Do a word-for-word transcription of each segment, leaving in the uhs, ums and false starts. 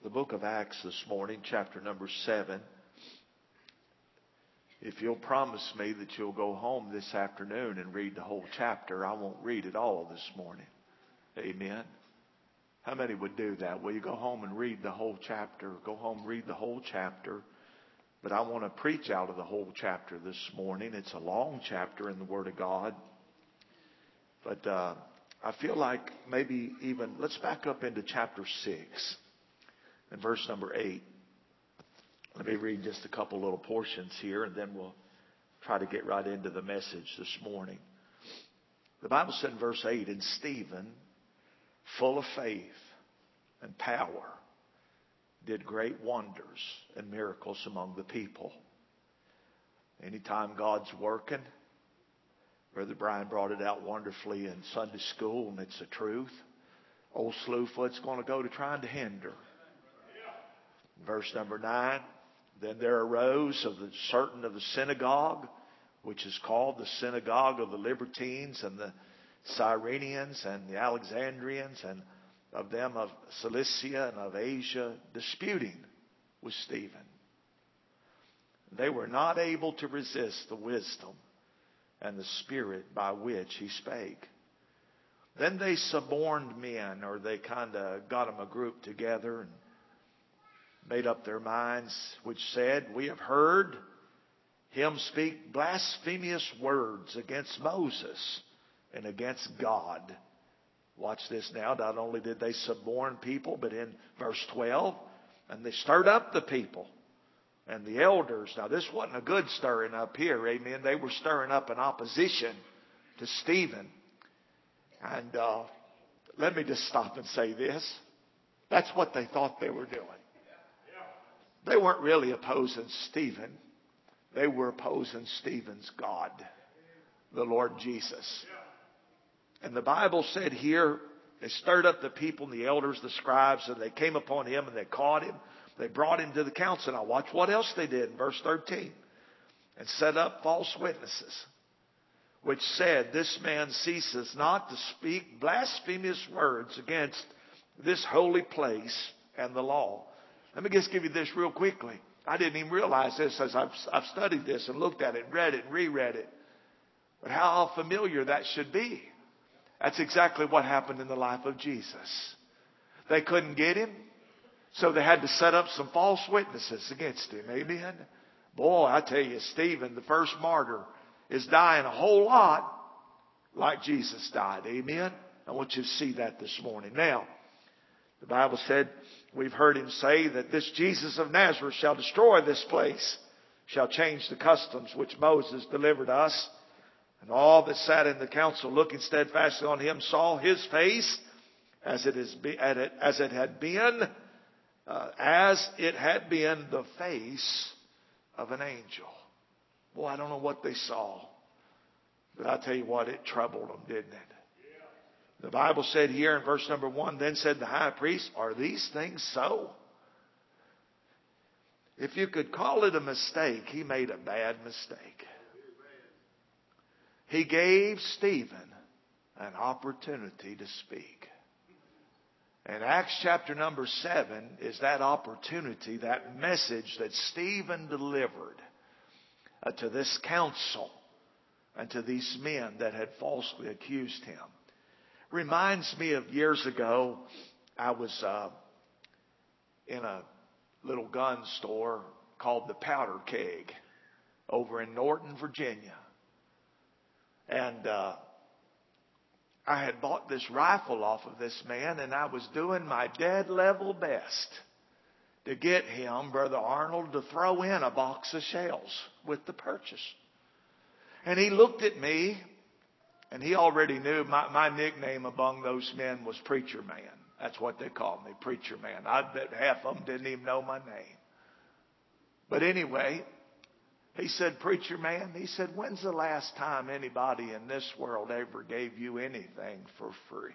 the book of Acts this morning, chapter number seven. If you'll promise me that you'll go home this afternoon and read the whole chapter, I won't read it all this morning. Amen. How many would do that? Will you go home and read the whole chapter? Go home, read the whole chapter. But I want to preach out of the whole chapter this morning. It's a long chapter in the Word of God. But uh, I feel like maybe even, let's back up into chapter six and verse number eight. Let me read just a couple little portions here, and then we'll try to get right into the message this morning. The Bible said in verse eight, "And Stephen, full of faith and power, did great wonders and miracles among the people." Anytime God's working, Brother Brian brought it out wonderfully in Sunday school, and it's the truth. Old Slewfoot's going to go to trying to hinder. Verse number nine, "Then there arose of the certain of the synagogue, which is called the synagogue of the Libertines, and the Cyrenians, and the Alexandrians, and of them of Cilicia and of Asia, disputing with Stephen. They were not able to resist the wisdom and the spirit by which he spake. Then they suborned men," or they kind of got them a group together and made up their minds, "which said, We have heard him speak blasphemous words against Moses and against God." Watch this now. Not only did they suborn people, but in verse twelve, "And they stirred up the people and the elders." Now this wasn't a good stirring up here, amen. They were stirring up an opposition to Stephen. And uh, let me just stop and say this. That's what they thought they were doing. They weren't really opposing Stephen. They were opposing Stephen's God, the Lord Jesus. And the Bible said here, they stirred up the people and the elders, the scribes, and they came upon him and they caught him. They brought him to the council. Now watch what else they did in verse thirteen. "And set up false witnesses, which said, This man ceases not to speak blasphemous words against this holy place and the law." Let me just give you this real quickly. I didn't even realize this as I've, I've studied this and looked at it and read it and reread it. But how familiar that should be. That's exactly what happened in the life of Jesus. They couldn't get him, so they had to set up some false witnesses against him. Amen. Boy, I tell you, Stephen, the first martyr, is dying a whole lot like Jesus died. Amen. I want you to see that this morning. Now, the Bible said, "We've heard him say that this Jesus of Nazareth shall destroy this place, shall change the customs which Moses delivered us." And all that sat in the council, looking steadfastly on him, saw his face as it is as it had been, uh, as it had been the face of an angel. Boy, I don't know what they saw, but I tell you what, it troubled them, didn't it? The Bible said here in verse number one, "Then said the high priest, Are these things so?" If you could call it a mistake, he made a bad mistake. He gave Stephen an opportunity to speak. And Acts chapter number seven is that opportunity, that message that Stephen delivered uh, to this council and to these men that had falsely accused him. Reminds me of years ago, I was uh, in a little gun store called the Powder Keg over in Norton, Virginia. And uh, I had bought this rifle off of this man, and I was doing my dead level best to get him, Brother Arnold, to throw in a box of shells with the purchase. And he looked at me, and he already knew my, my nickname among those men was Preacher Man. That's what they called me, Preacher Man. I bet half of them didn't even know my name. But anyway, he said, "Preacher Man," he said, "when's the last time anybody in this world ever gave you anything for free?"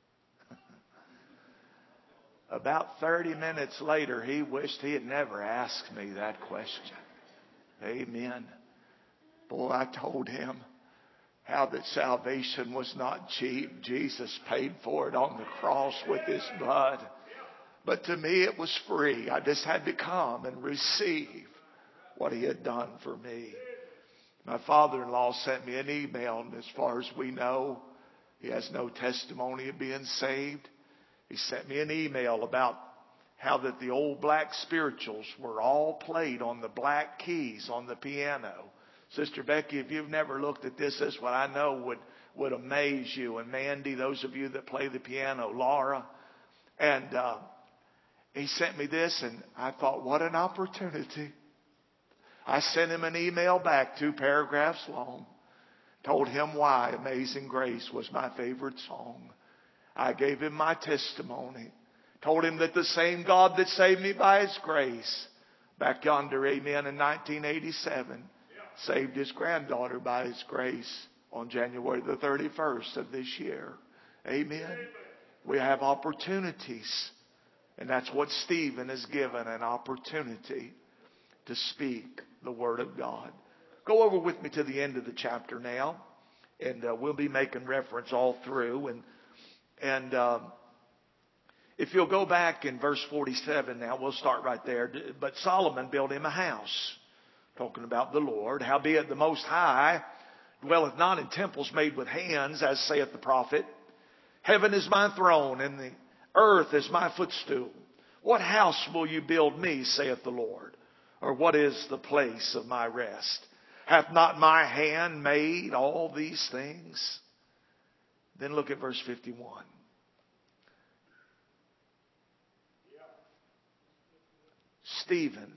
About thirty minutes later, he wished he had never asked me that question. Amen. Boy, I told him how that salvation was not cheap. Jesus paid for it on the cross with his blood. But to me it was free. I just had to come and receive what He had done for me. My father-in-law sent me an email, and as far as we know, he has no testimony of being saved. He sent me an email about how that the old black spirituals were all played on the black keys on the piano. Sister Becky, if you've never looked at this, this is what I know would, would amaze you. And Mandy, those of you that play the piano, Laura. And uh, he sent me this, and I thought, what an opportunity. I sent him an email back, two paragraphs long. Told him why Amazing Grace was my favorite song. I gave him my testimony. Told him that the same God that saved me by His grace back yonder, amen, in nineteen eighty-seven, saved his granddaughter by His grace on January the thirty-first of this year. Amen. We have opportunities. And that's what Stephen is given, an opportunity to speak the Word of God. Go over with me to the end of the chapter now. And uh, we'll be making reference all through. And, and uh, if you'll go back in verse forty-seven now, we'll start right there. But Solomon built him a house. Talking about the Lord. Howbeit the Most High dwelleth not in temples made with hands, as saith the prophet. Heaven is my throne, and the earth is my footstool. What house will you build me, saith the Lord? Or what is the place of my rest? Hath not my hand made all these things? Then look at verse fifty-one. Stephen.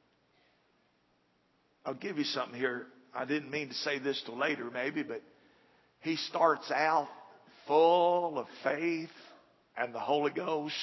I'll give you something here. I didn't mean to say this till later maybe, but he starts out full of faith and the Holy Ghost.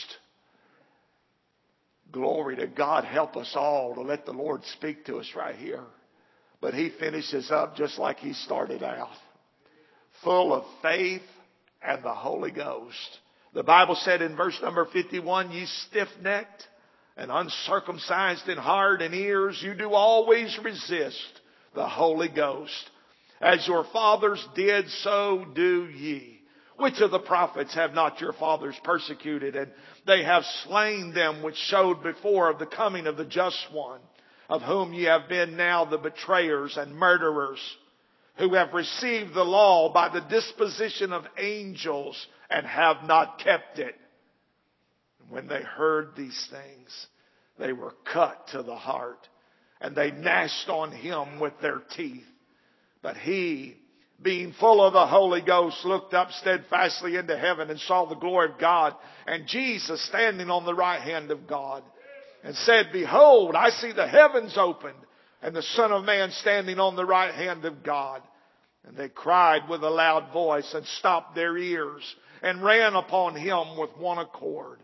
Glory to God. Help us all to let the Lord speak to us right here. But he finishes up just like he started out. Full of faith and the Holy Ghost. The Bible said in verse number fifty-one, ye stiff-necked and uncircumcised in heart and ears, you do always resist the Holy Ghost. As your fathers did, so do ye. Which of the prophets have not your fathers persecuted? And they have slain them which showed before of the coming of the just one, of whom ye have been now the betrayers and murderers, who have received the law by the disposition of angels and have not kept it. When they heard these things, they were cut to the heart, and they gnashed on him with their teeth. But he, being full of the Holy Ghost, looked up steadfastly into heaven and saw the glory of God, and Jesus standing on the right hand of God, and said, Behold, I see the heavens opened, and the Son of Man standing on the right hand of God. And they cried with a loud voice, and stopped their ears, and ran upon him with one accord.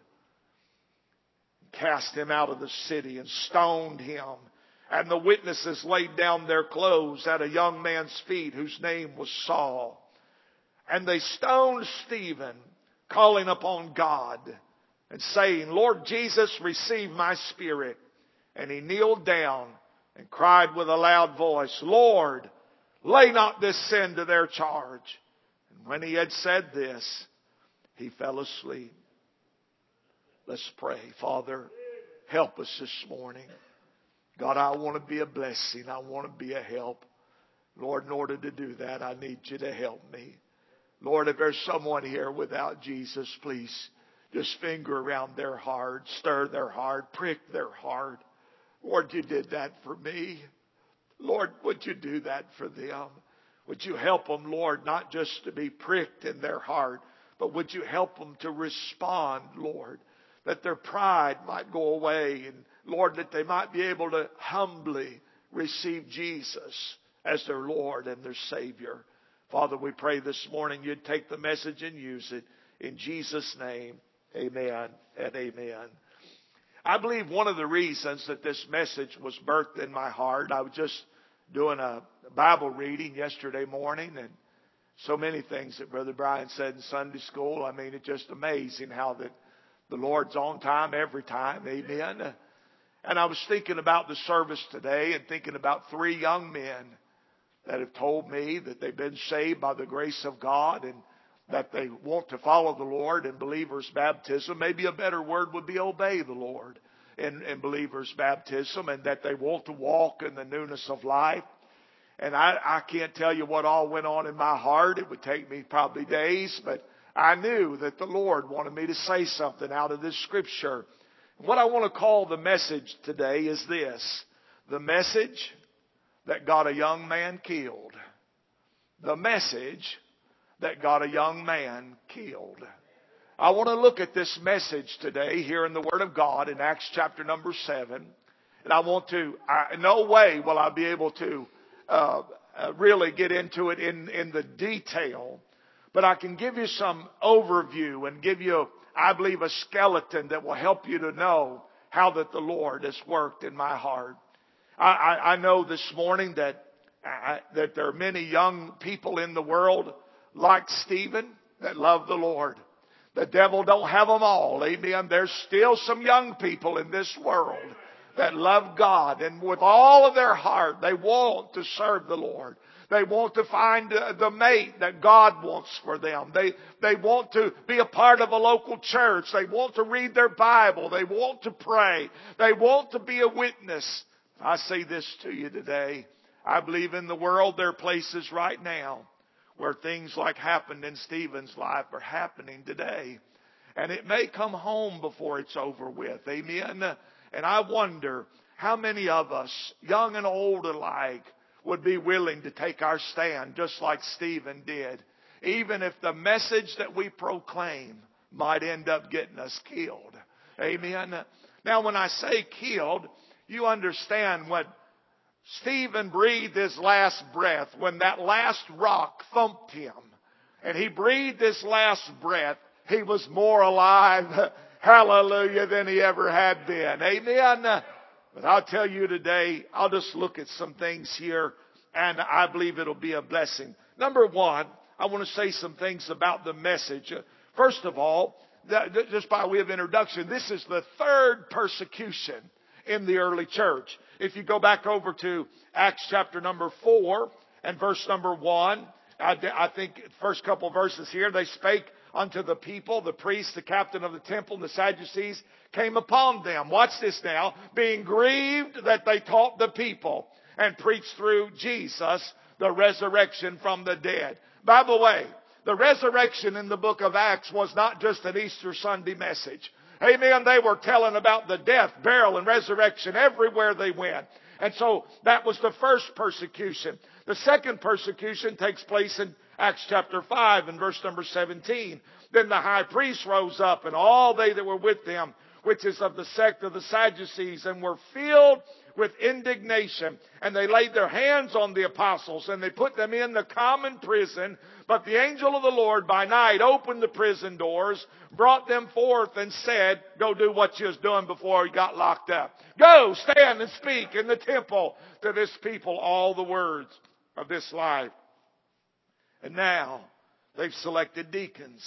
Cast him out of the city, and stoned him. And the witnesses laid down their clothes at a young man's feet, whose name was Saul. And they stoned Stephen, calling upon God, and saying, Lord Jesus, receive my spirit. And he kneeled down and cried with a loud voice, Lord, lay not this sin to their charge. And when he had said this, he fell asleep. Let's pray. Father, help us this morning. God, I want to be a blessing. I want to be a help. Lord, in order to do that, I need you to help me. Lord, if there's someone here without Jesus, please just finger around their heart, stir their heart, prick their heart. Lord, you did that for me. Lord, would you do that for them? Would you help them, Lord, not just to be pricked in their heart, but would you help them to respond, Lord, that their pride might go away, and Lord, that they might be able to humbly receive Jesus as their Lord and their Savior. Father, we pray this morning you'd take the message and use it. In Jesus' name, amen and amen. I believe one of the reasons that this message was birthed in my heart, I was just doing a Bible reading yesterday morning, and so many things that Brother Brian said in Sunday school. I mean, it's just amazing how that the Lord's on time every time. Amen. And I was thinking about the service today and thinking about three young men that have told me that they've been saved by the grace of God. And that they want to follow the Lord in believers' baptism. Maybe a better word would be obey the Lord in, in believers' baptism, and that they want to walk in the newness of life. And I, I can't tell you what all went on in my heart. It would take me probably days, but I knew that the Lord wanted me to say something out of this scripture. What I want to call the message today is this: the message that got a young man killed. The message that got a young man killed. I want to look at this message today here in the Word of God in Acts chapter number seven. And I want to, I, in no way will I be able to uh, uh, really get into it in, in the detail. But I can give you some overview and give you, I believe, a skeleton that will help you to know how that the Lord has worked in my heart. I, I, I know this morning that, I, that there are many young people in the world like Stephen that love the Lord. The devil don't have them all. Amen. There's still some young people in this world that love God, and with all of their heart they want to serve the Lord. They want to find the mate that God wants for them. They, they want to be a part of a local church. They want to read their Bible. They want to pray. They want to be a witness. I say this to you today. I believe in the world there are places right now where things like happened in Stephen's life are happening today. And it may come home before it's over with. Amen. And I wonder how many of us, young and old alike, would be willing to take our stand just like Stephen did, even if the message that we proclaim might end up getting us killed. Amen. Now, when I say killed, you understand what Stephen breathed his last breath when that last rock thumped him. And he breathed his last breath. He was more alive, hallelujah, than he ever had been. Amen. But I'll tell you today, I'll just look at some things here, and I believe it'll be a blessing. Number one, I want to say some things about the message. First of all, just by way of introduction, this is the third persecution in the early church. If you go back over to Acts chapter number four and verse number one, I, I think first couple verses here, they spake unto the people, the priests, the captain of the temple, and the Sadducees came upon them. Watch this now. Being grieved that they taught the people and preached through Jesus the resurrection from the dead. By the way, the resurrection in the book of Acts was not just an Easter Sunday message. Amen. They were telling about the death, burial, and resurrection everywhere they went. And so that was the first persecution. The second persecution takes place in Acts chapter five and verse number seventeen. Then the high priest rose up, and all they that were with them, which is of the sect of the Sadducees, and were filled with indignation. And they laid their hands on the apostles, and they put them in the common prison. But the angel of the Lord by night opened the prison doors, brought them forth, and said, go do what you was doing before you got locked up. Go, stand and speak in the temple to this people all the words of this life. And now they've selected deacons.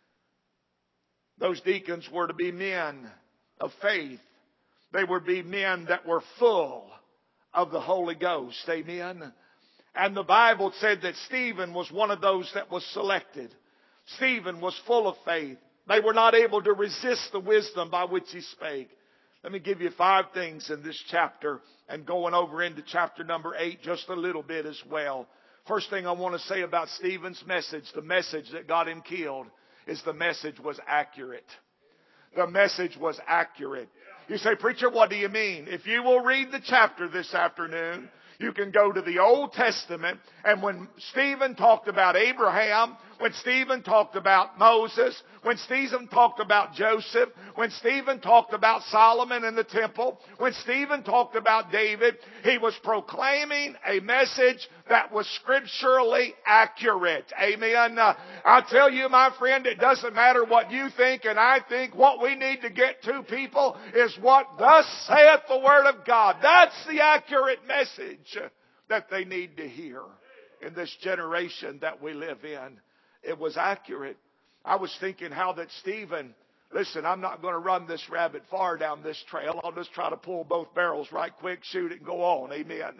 Those deacons were to be men of faith. They were to be men that were full of the Holy Ghost. Amen. And the Bible said that Stephen was one of those that was selected. Stephen was full of faith. They were not able to resist the wisdom by which he spake. Let me give you five things in this chapter, and going over into chapter number eight just a little bit as well. First thing I want to say about Stephen's message, the message that got him killed, is the message was accurate. The message was accurate. You say, preacher, what do you mean? If you will read the chapter this afternoon, you can go to the Old Testament, and when Stephen talked about Abraham, when Stephen talked about Moses, when Stephen talked about Joseph, when Stephen talked about Solomon and the temple, when Stephen talked about David, he was proclaiming a message that was scripturally accurate. Amen. Uh, I'll tell you, my friend, it doesn't matter what you think and I think. What we need to get to people is what thus saith the Word of God. That's the accurate message that they need to hear in this generation that we live in. It was accurate. I was thinking how that Stephen, listen, I'm not going to run this rabbit far down this trail. I'll just try to pull both barrels right quick, shoot it, and go on. Amen.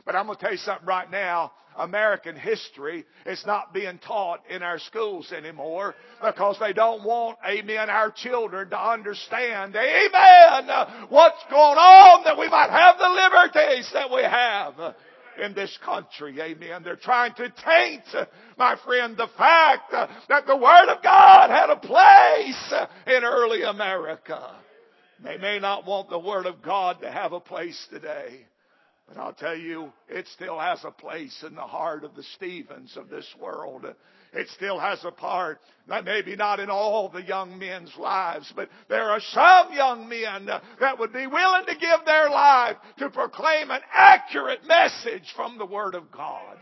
But I'm going to tell you something right now. American history is not being taught in our schools anymore because they don't want, amen, our children to understand, amen, what's going on, that we might have the liberties that we have in this country. Amen. They're trying to taint, my friend, the fact that the Word of God had a place in early America. They may not want the Word of God to have a place today. But I'll tell you, it still has a place in the heart of the Stephens of this world. It still has a part, maybe not in all the young men's lives, but there are some young men that would be willing to give their life to proclaim an accurate message from the Word of God.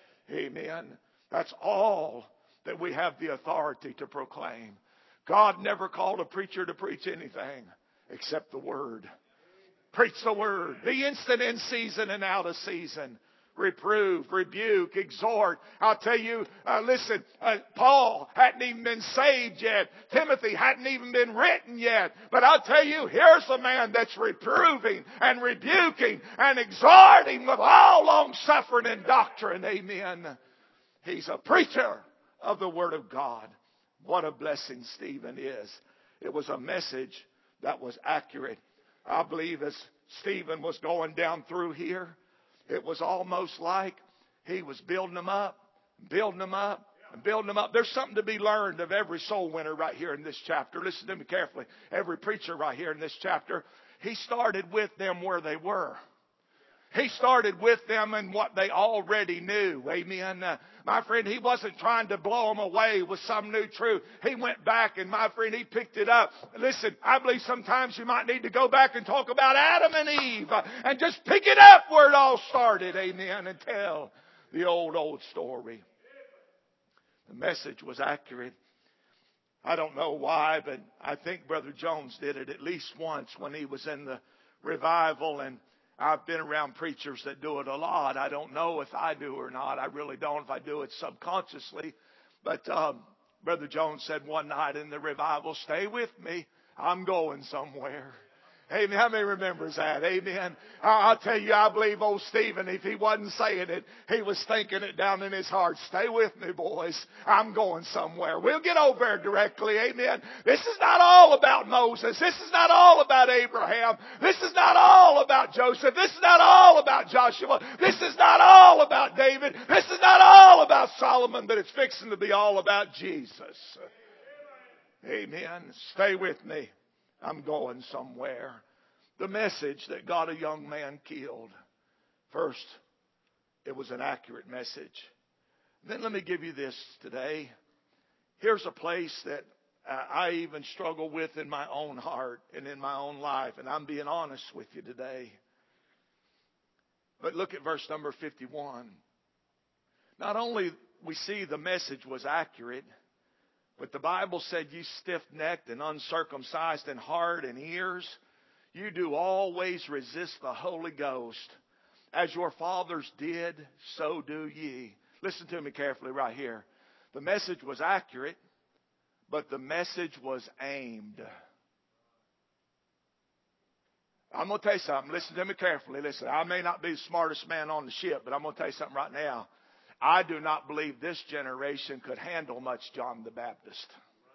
Amen. That's all that we have the authority to proclaim. God never called a preacher to preach anything except the Word. Preach the Word. Be instant in season and out of season. Reprove, rebuke, exhort. I'll tell you, uh, listen, uh, Paul hadn't even been saved yet. Timothy hadn't even been written yet. But I'll tell you, here's a man that's reproving and rebuking and exhorting with all long suffering and doctrine. Amen. He's a preacher of the Word of God. What a blessing Stephen is. It was a message that was accurate. I believe as Stephen was going down through here, it was almost like he was building them up, building them up, and building them up. There's something to be learned of every soul winner right here in this chapter. Listen to me carefully. Every preacher right here in this chapter, he started with them where they were. He started with them in what they already knew. Amen. Uh, my friend, he wasn't trying to blow them away with some new truth. He went back and, my friend, he picked it up. Listen, I believe sometimes you might need to go back and talk about Adam and Eve uh, and just pick it up where it all started. Amen. And tell the old, old story. The message was accurate. I don't know why, but I think Brother Jones did it at least once when he was in the revival, and I've been around preachers that do it a lot. I don't know if I do or not. I really don't, if I do it subconsciously. But um, Brother Jones said one night in the revival, "Stay with me. I'm going somewhere." Amen. How many remembers that? Amen. I'll tell you, I believe old Stephen, if he wasn't saying it, he was thinking it down in his heart. Stay with me, boys. I'm going somewhere. We'll get over there directly. Amen. This is not all about Moses. This is not all about Abraham. This is not all about Joseph. This is not all about Joshua. This is not all about David. This is not all about Solomon, but it's fixing to be all about Jesus. Amen. Stay with me. I'm going somewhere. The message that got a young man killed. First, it was an accurate message. Then let me give you this today. Here's a place that uh, I even struggle with in my own heart and in my own life. And I'm being honest with you today. But look at verse number fifty-one. Not only we see the message was accurate, but the Bible said, "You stiff-necked and uncircumcised in heart and ears, you do always resist the Holy Ghost. As your fathers did, so do ye." Listen to me carefully right here. The message was accurate, but the message was aimed. I'm going to tell you something. Listen to me carefully. Listen, I may not be the smartest man on the ship, but I'm going to tell you something right now. I do not believe this generation could handle much John the Baptist.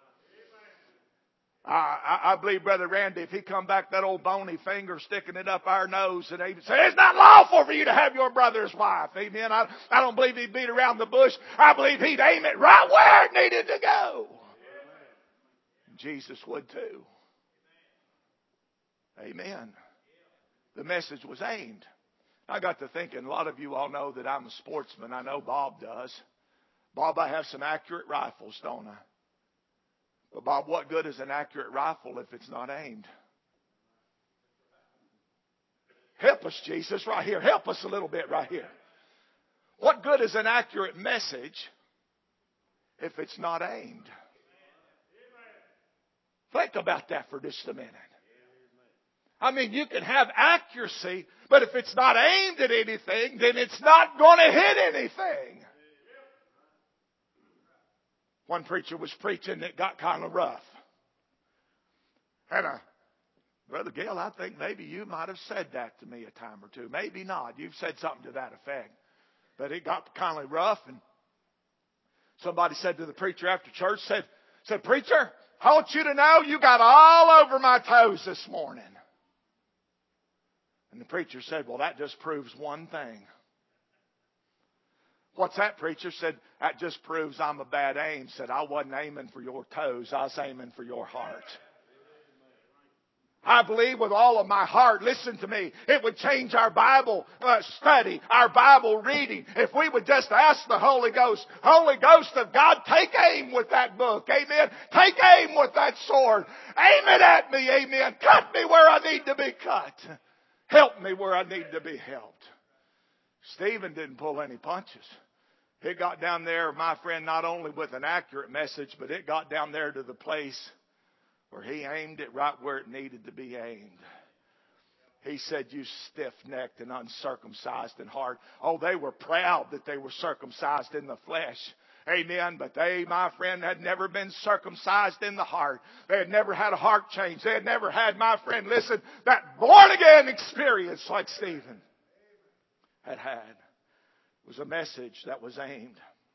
I, I, I believe Brother Randy, if he come back that old bony finger sticking it up our nose and he'd say, "It's not lawful for you to have your brother's wife." Amen. I, I don't believe he'd beat around the bush. I believe he'd aim it right where it needed to go. Jesus would too. Amen. The message was aimed. I got to thinking, a lot of you all know that I'm a sportsman. I know Bob does. Bob, I have some accurate rifles, don't I? But Bob, what good is an accurate rifle if it's not aimed? Help us, Jesus, right here. Help us a little bit right here. What good is an accurate message if it's not aimed? Think about that for just a minute. I mean, you can have accuracy, but if it's not aimed at anything, then it's not going to hit anything. One preacher was preaching that got kind of rough. And a Brother Gale, I think maybe you might have said that to me a time or two. Maybe not. You've said something to that effect. But it got kind of rough, and somebody said to the preacher after church, said, said, Preacher, I want you to know you got all over my toes this morning. And the preacher said, well, that just proves one thing. What's that, preacher? Said, that just proves I'm a bad aim. Said, I wasn't aiming for your toes. I was aiming for your heart. I believe with all of my heart, listen to me, it would change our Bible uh, study, our Bible reading, if we would just ask the Holy Ghost, Holy Ghost of God, take aim with that book, amen. Take aim with that sword. Aim it at me, amen. Cut me where I need to be cut. Help me where I need to be helped. Stephen didn't pull any punches. It got down there, my friend, not only with an accurate message, but it got down there to the place where he aimed it right where it needed to be aimed. He said, you stiff-necked and uncircumcised in heart. Oh, they were proud that they were circumcised in the flesh. Amen. But they, my friend, had never been circumcised in the heart. They had never had a heart change. They had never had, my friend, listen, that born-again experience like Stephen had had. It was a message that was aimed.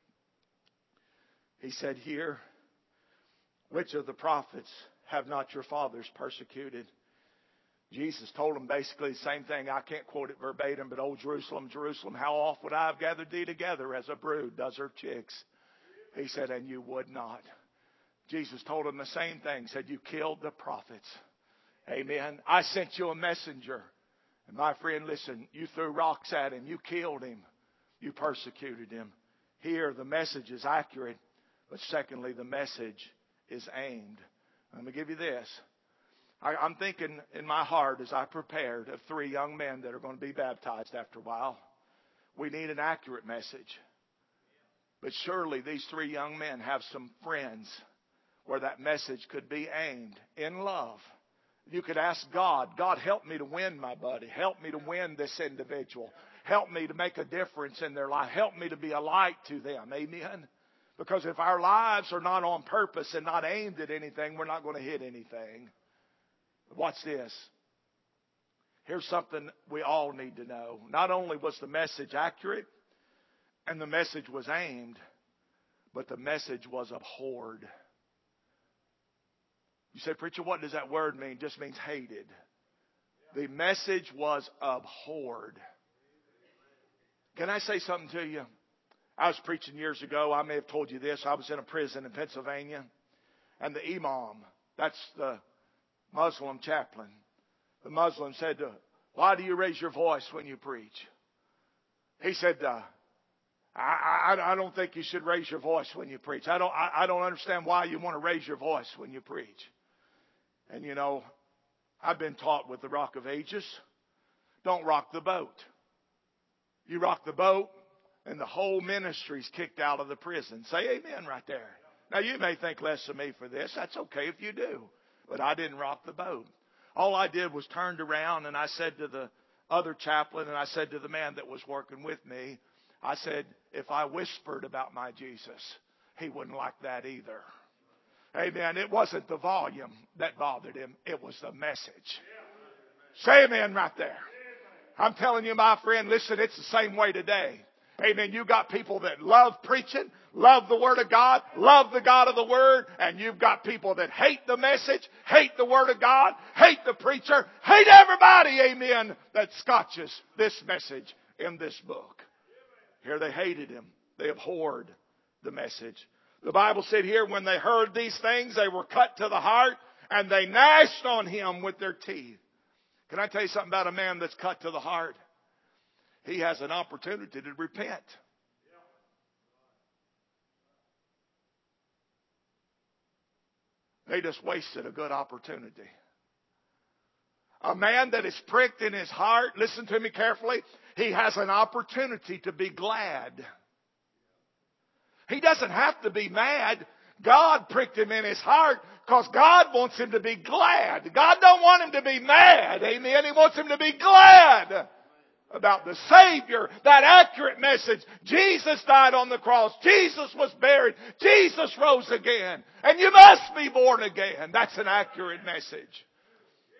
He said here, which of the prophets have not your fathers persecuted? Jesus told them basically the same thing. I can't quote it verbatim, but "O Jerusalem, Jerusalem, how oft would I have gathered thee together as a brood does her chicks?" He said, and you would not. Jesus told them the same thing. Said, you killed the prophets. Amen. I sent you a messenger. And my friend, listen, you threw rocks at him. You killed him. You persecuted him. Here, the message is accurate. But secondly, the message is aimed. Let me give you this. I, I'm thinking in my heart as I prepared of three young men that are going to be baptized after a while. We need an accurate message. But surely these three young men have some friends where that message could be aimed in love. You could ask God, God, help me to win my buddy. Help me to win this individual. Help me to make a difference in their life. Help me to be a light to them. Amen. Because if our lives are not on purpose and not aimed at anything, we're not going to hit anything. Watch this. Here's something we all need to know. Not only was the message accurate and the message was aimed, but the message was abhorred. You say, preacher, what does that word mean? It just means hated. The message was abhorred. Can I say something to you? I was preaching years ago. I may have told you this. I was in a prison in Pennsylvania. And the imam, that's the Muslim chaplain. The Muslim said, why do you raise your voice when you preach? He said, uh, I, I, I don't think you should raise your voice when you preach. I don't, I, I don't understand why you want to raise your voice when you preach. And you know, I've been taught with the Rock of Ages, don't rock the boat. You rock the boat, and the whole ministry's kicked out of the prison. Say amen right there. Now, you may think less of me for this. That's okay if you do. But I didn't rock the boat. All I did was turned around, and I said to the other chaplain, and I said to the man that was working with me, I said, if I whispered about my Jesus, he wouldn't like that either. Amen. It wasn't the volume that bothered him. It was the message. Say amen right there. I'm telling you, my friend, listen, it's the same way today. Amen. You got people that love preaching, love the Word of God, love the God of the Word, and you've got people that hate the message, hate the Word of God, hate the preacher, hate everybody, amen, that scotches this message in this book. Here they hated him. They abhorred the message. The Bible said here, when they heard these things, they were cut to the heart, and they gnashed on him with their teeth. Can I tell you something about a man that's cut to the heart? He has an opportunity to repent. They just wasted a good opportunity. A man that is pricked in his heart, listen to me carefully, he has an opportunity to be glad. He doesn't have to be mad. God pricked him in his heart because God wants him to be glad. God don't want him to be mad. Amen. He wants him to be glad about the Savior, that accurate message. Jesus died on the cross. Jesus was buried. Jesus rose again. And you must be born again. That's an accurate message.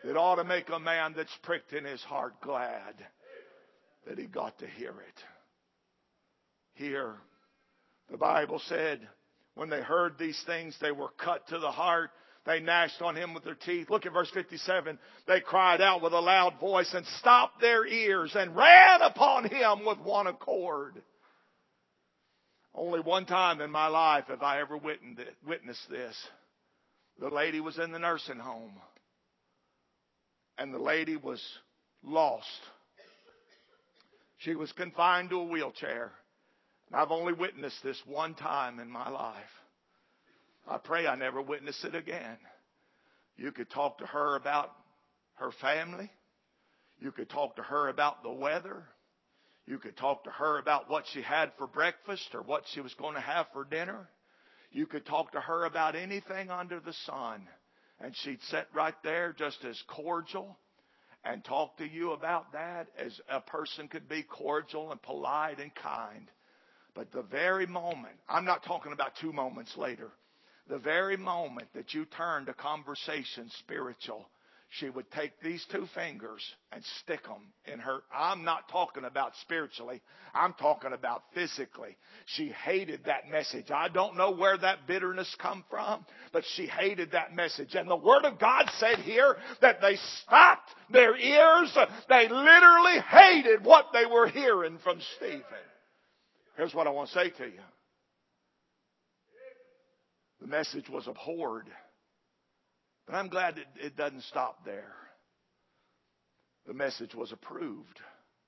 It ought to make a man that's pricked in his heart glad that he got to hear it. Here, the Bible said, when they heard these things, they were cut to the heart. They gnashed on him with their teeth. Look at verse fifty-seven. They cried out with a loud voice and stopped their ears and ran upon him with one accord. Only one time in my life have I ever witnessed this. The lady was in the nursing home. And the lady was lost. She was confined to a wheelchair. And I've only witnessed this one time in my life. I pray I never witness it again. You could talk to her about her family. You could talk to her about the weather. You could talk to her about what she had for breakfast or what she was going to have for dinner. You could talk to her about anything under the sun. And she'd sit right there just as cordial and talk to you about that as a person could be cordial and polite and kind. But the very moment, I'm not talking about two moments later, the very moment that you turned a conversation spiritual, she would take these two fingers and stick them in her. I'm not talking about spiritually. I'm talking about physically. She hated that message. I don't know where that bitterness come from, but she hated that message. And the Word of God said here that they stopped their ears. They literally hated what they were hearing from Stephen. Here's what I want to say to you. The message was abhorred. But I'm glad it, it doesn't stop there. The message was approved.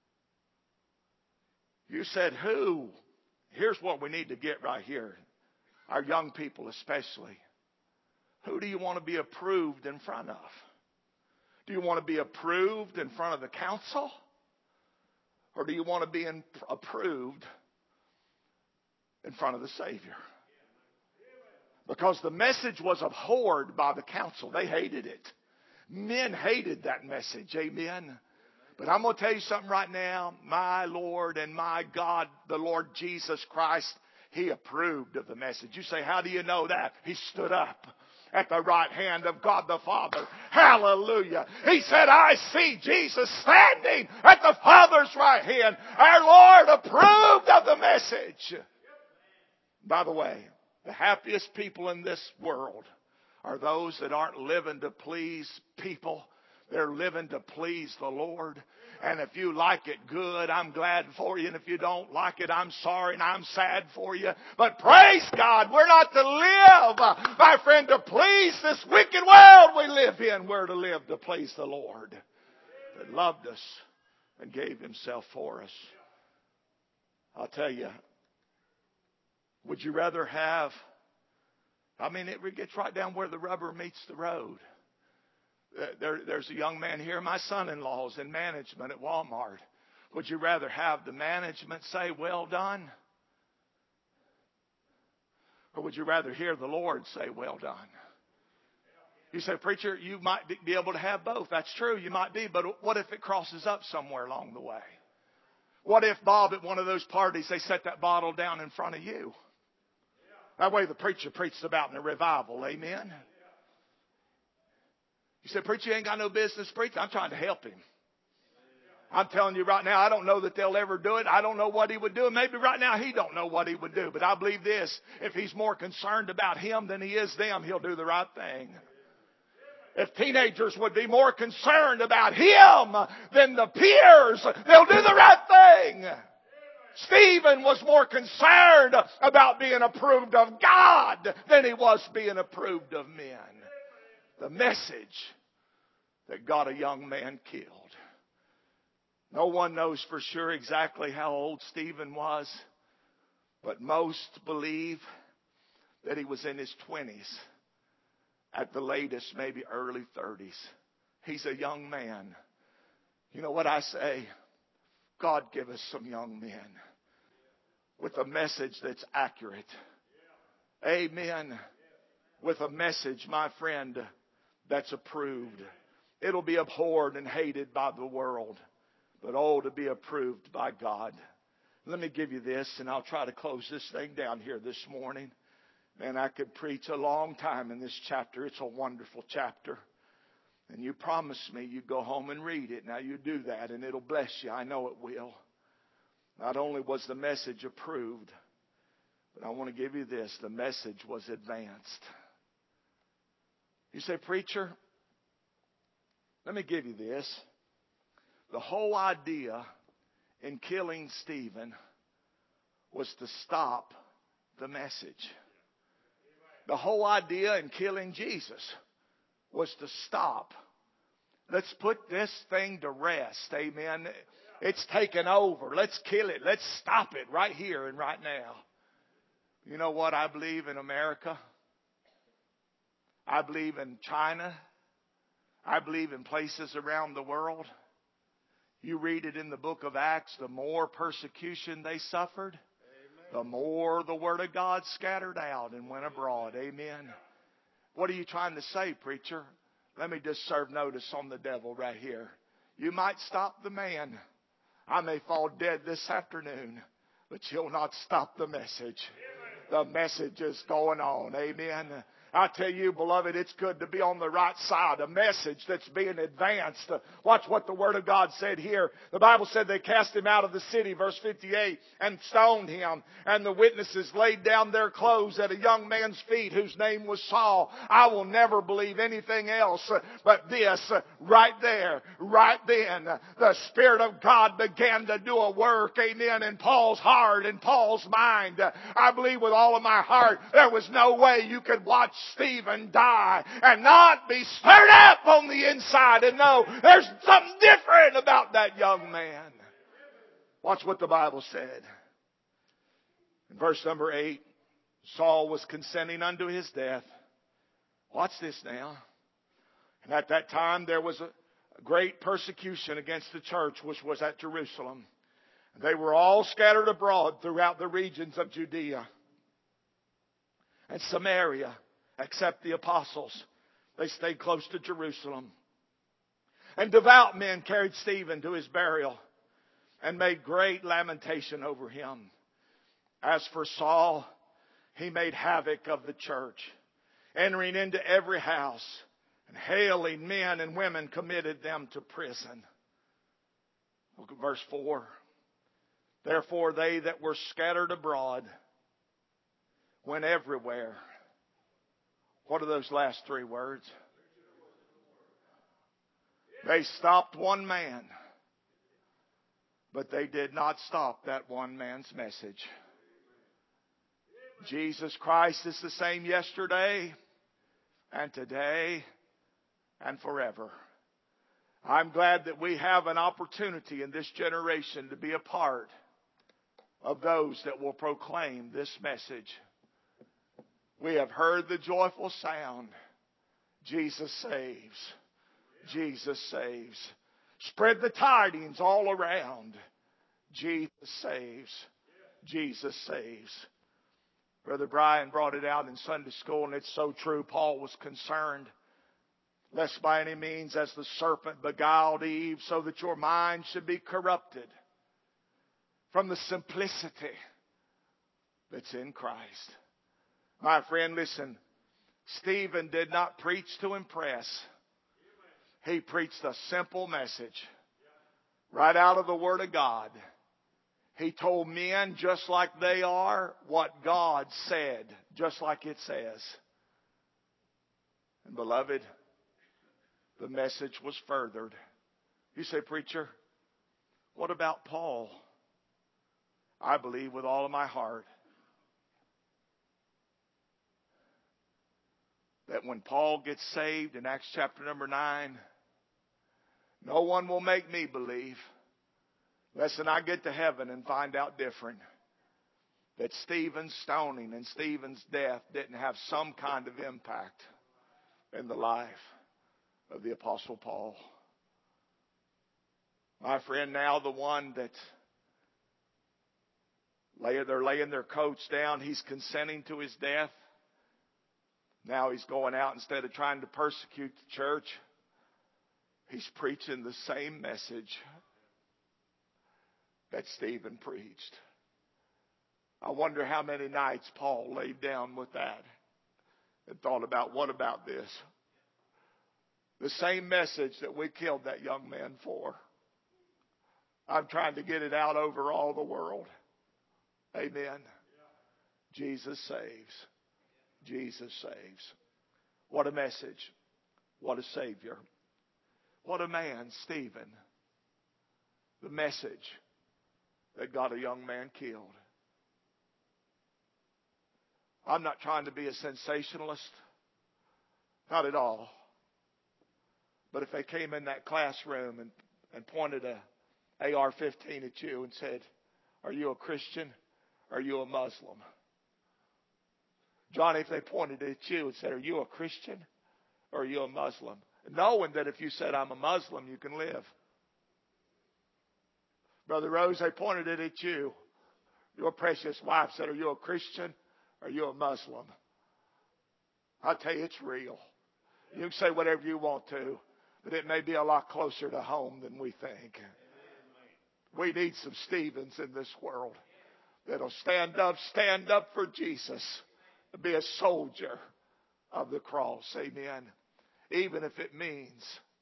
You said, who? Here's what we need to get right here. Our young people especially. Who do you want to be approved in front of? Do you want to be approved in front of the council? Or do you want to be in, approved in front of the Savior? Because the message was abhorred by the council. They hated it. Men hated that message. Amen. But I'm going to tell you something right now. My Lord and my God, the Lord Jesus Christ, He approved of the message. You say, how do you know that? He stood up at the right hand of God the Father. Hallelujah. He said, I see Jesus standing at the Father's right hand. Our Lord approved of the message. By the way, the happiest people in this world are those that aren't living to please people. They're living to please the Lord. And if you like it, good. I'm glad for you. And if you don't like it, I'm sorry and I'm sad for you. But praise God, we're not to live, my friend, to please this wicked world we live in. We're to live to please the Lord that loved us and gave Himself for us. I'll tell you, would you rather have, I mean, it gets right down where the rubber meets the road. There, there's a young man here, my son-in-law is in management at Walmart. Would you rather have the management say, well done? Or would you rather hear the Lord say, well done? You say, preacher, you might be able to have both. That's true, you might be. But what if it crosses up somewhere along the way? What if, Bob, at one of those parties, they set that bottle down in front of you? That way the preacher preached about in a revival. Amen? You said, preacher, you ain't got no business preaching. I'm trying to help him. I'm telling you right now, I don't know that they'll ever do it. I don't know what he would do. And maybe right now he don't know what he would do. But I believe this. If he's more concerned about him than he is them, he'll do the right thing. If teenagers would be more concerned about him than the peers, they'll do the right thing. Stephen was more concerned about being approved of God than he was being approved of men. The message that got a young man killed. No one knows for sure exactly how old Stephen was, but most believe that he was in his twenties. At the latest, maybe early thirties. He's a young man. You know what I say? God give us some young men with a message that's accurate. Amen. With a message, my friend, that's approved. It'll be abhorred and hated by the world, but oh, to be approved by God. Let me give you this, and I'll try to close this thing down here this morning. Man, I could preach a long time in this chapter. It's a wonderful chapter. And you promised me you'd go home and read it. Now you do that and it'll bless you. I know it will. Not only was the message approved, but I want to give you this. The message was advanced. You say, preacher, let me give you this. The whole idea in killing Stephen was to stop the message. The whole idea in killing Jesus was to stop. Let's put this thing to rest. Amen. It's taken over. Let's kill it. Let's stop it right here and right now. You know what I believe in America? I believe in China. I believe in places around the world. You read it in the book of Acts, the more persecution they suffered, the more the Word of God scattered out and went abroad. Amen. What are you trying to say, preacher? Let me just serve notice on the devil right here. You might stop the man. I may fall dead this afternoon, but you'll not stop the message. The message is going on. Amen. I tell you, beloved, it's good to be on the right side. A message that's being advanced. Watch what the Word of God said here. The Bible said they cast him out of the city, verse fifty-eight, and stoned him. And the witnesses laid down their clothes at a young man's feet whose name was Saul. I will never believe anything else but this. Right there, right then, the Spirit of God began to do a work, amen, in Paul's heart, in Paul's mind. I believe with all of my heart, there was no way you could watch Stephen die and not be stirred up on the inside and know there's something different about that young man. Watch what the Bible said. In verse number eight, Saul was consenting unto his death. Watch this now. And at that time there was a great persecution against the church which was at Jerusalem. They were all scattered abroad throughout the regions of Judea and Samaria, except the apostles. They stayed close to Jerusalem. And devout men carried Stephen to his burial and made great lamentation over him. As for Saul, he made havoc of the church, entering into every house and hailing men and women, committed them to prison. Look at verse four. Therefore they that were scattered abroad went everywhere. What are those last three words? They stopped one man, but they did not stop that one man's message. Jesus Christ is the same yesterday and today and forever. I'm glad that we have an opportunity in this generation to be a part of those that will proclaim this message. We have heard the joyful sound. Jesus saves. Jesus saves. Spread the tidings all around. Jesus saves. Jesus saves. Brother Brian brought it out in Sunday school, and it's so true. Paul was concerned lest by any means as the serpent beguiled Eve, so that your mind should be corrupted from the simplicity that's in Christ. My friend, listen. Stephen did not preach to impress. He preached a simple message right out of the Word of God. He told men just like they are what God said, just like it says. And beloved, the message was furthered. You say, preacher, what about Paul? I believe with all of my heart that when Paul gets saved in Acts chapter number nine, no one will make me believe, lest I get to heaven and find out different, that Stephen's stoning and Stephen's death didn't have some kind of impact in the life of the Apostle Paul. My friend, now the one that lay, they're laying their coats down, he's consenting to his death. Now he's going out, instead of trying to persecute the church, he's preaching the same message that Stephen preached. I wonder how many nights Paul laid down with that and thought about, what about this? The same message that we killed that young man for. I'm trying to get it out over all the world. Amen. Jesus saves. Jesus saves. What a message. What a Savior. What a man, Stephen. The message that got a young man killed. I'm not trying to be a sensationalist. Not at all. But if they came in that classroom and, and pointed a A R fifteen at you and said, "Are you a Christian? Are you a Muslim?" Johnny, if they pointed it at you and said, "Are you a Christian? Or are you a Muslim?" Knowing that if you said, "I'm a Muslim," you can live. Brother Rose, they pointed it at you. Your precious wife said, "Are you a Christian? Are you a Muslim?" I tell you, it's real. You can say whatever you want to, but it may be a lot closer to home than we think. We need some Stephens in this world that'll stand up, stand up for Jesus, and be a soldier of the cross. Amen. Even if it means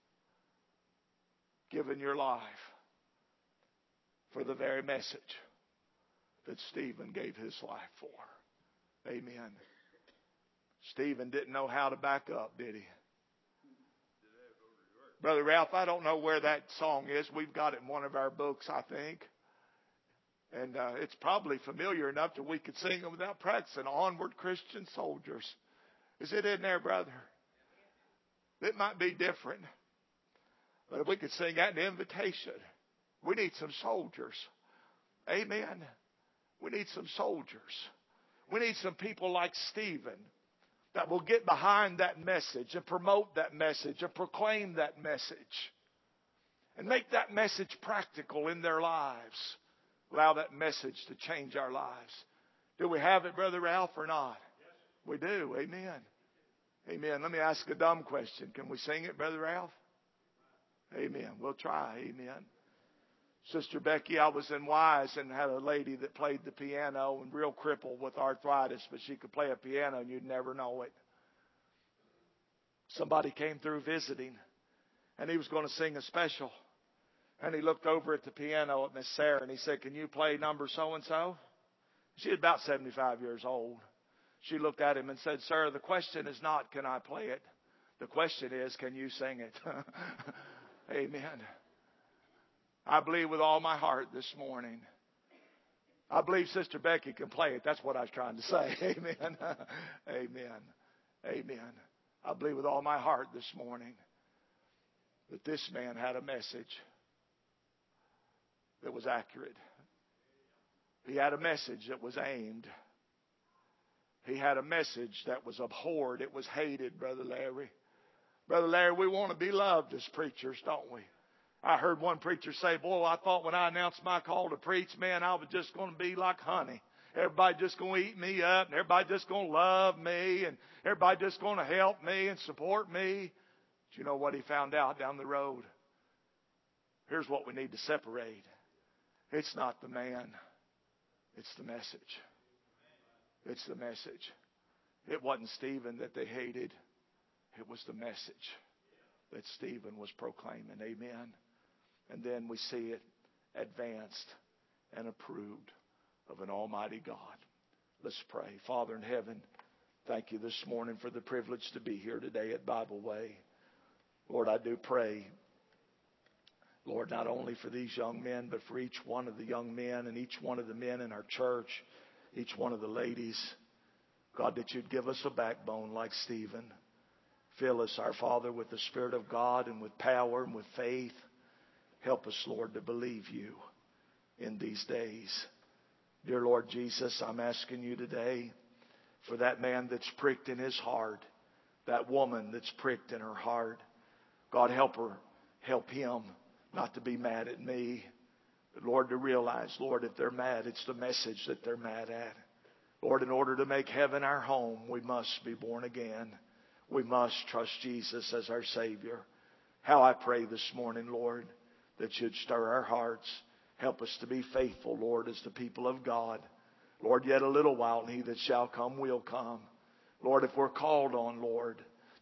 giving your life for the very message that Stephen gave his life for. Amen. Stephen didn't know how to back up, did he? Brother Ralph, I don't know where that song is. We've got it in one of our books, I think. And uh, it's probably familiar enough that we could sing it without practicing. "Onward, Christian soldiers." Is it in there, brother? It might be different. But if we could sing that in the invitation, we need some soldiers. Amen. We need some soldiers. We need some people like Stephen that will get behind that message and promote that message and proclaim that message and make that message practical in their lives. Allow that message to change our lives. Do we have it, Brother Ralph, or not? We do. Amen. Amen. Let me ask a dumb question. Can we sing it, Brother Ralph? Amen. We'll try. Amen. Sister Becky, I was in Wise and had a lady that played the piano and real crippled with arthritis, but she could play a piano and you'd never know it. Somebody came through visiting and he was going to sing a special. And he looked over at the piano at Miss Sarah and he said, "Can you play number so-and-so?" She was about seventy-five years old. She looked at him and said, "Sir, the question is not, can I play it? The question is, can you sing it?" Amen. I believe with all my heart this morning. I believe Sister Becky can play it. That's what I was trying to say. Amen. Amen. Amen. I believe with all my heart this morning that this man had a message that was accurate. He had a message that was aimed. He had a message that was abhorred. It was hated, Brother Larry. Brother Larry, we want to be loved as preachers, don't we? I heard one preacher say, "Boy, I thought when I announced my call to preach, man, I was just going to be like honey. Everybody just going to eat me up, and everybody just going to love me, and everybody just going to help me and support me." But you know what he found out down the road? Here's what we need to separate. It's not the man. It's the message. It's the message. It wasn't Stephen that they hated. It was the message that Stephen was proclaiming. Amen. And then we see it advanced and approved of an almighty God. Let's pray. Father in heaven, thank you this morning for the privilege to be here today at Bible Way. Lord, I do pray, Lord, not only for these young men, but for each one of the young men and each one of the men in our church, each one of the ladies. God, that you'd give us a backbone like Stephen. Fill us, our Father, with the Spirit of God and with power and with faith. Help us, Lord, to believe you in these days. Dear Lord Jesus, I'm asking you today for that man that's pricked in his heart, that woman that's pricked in her heart. God, help her, help him not to be mad at me, but Lord, to realize, Lord, if they're mad, it's the message that they're mad at. Lord, in order to make heaven our home, we must be born again. We must trust Jesus as our Savior. How I pray this morning, Lord, that you'd stir our hearts. Help us to be faithful, Lord, as the people of God. Lord, yet a little while, and he that shall come will come. Lord, if we're called on, Lord,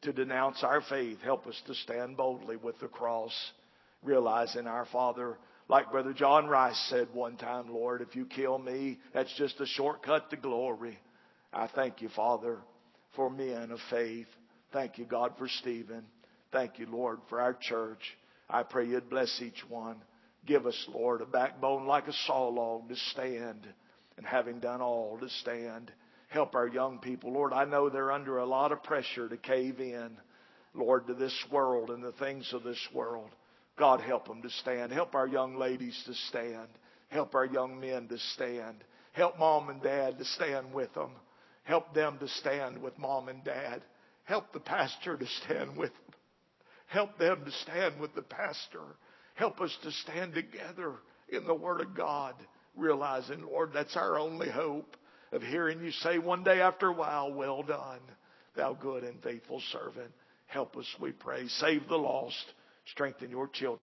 to denounce our faith. Help us to stand boldly with the cross, realizing our Father, like Brother John Rice said one time, Lord, if you kill me, that's just a shortcut to glory. I thank you, Father, for men of faith. Thank you, God, for Stephen. Thank you, Lord, for our church. I pray you'd bless each one. Give us, Lord, a backbone like a saw log to stand. And having done all, to stand. Help our young people. Lord, I know they're under a lot of pressure to cave in, Lord, to this world and the things of this world. God, help them to stand. Help our young ladies to stand. Help our young men to stand. Help mom and dad to stand with them. Help them to stand with mom and dad. Help the pastor to stand with them. Help them to stand with the pastor. Help us to stand together in the Word of God, realizing, Lord, that's our only hope of hearing you say one day after a while, well done, thou good and faithful servant. Help us, we pray. Save the lost. Strengthen your children.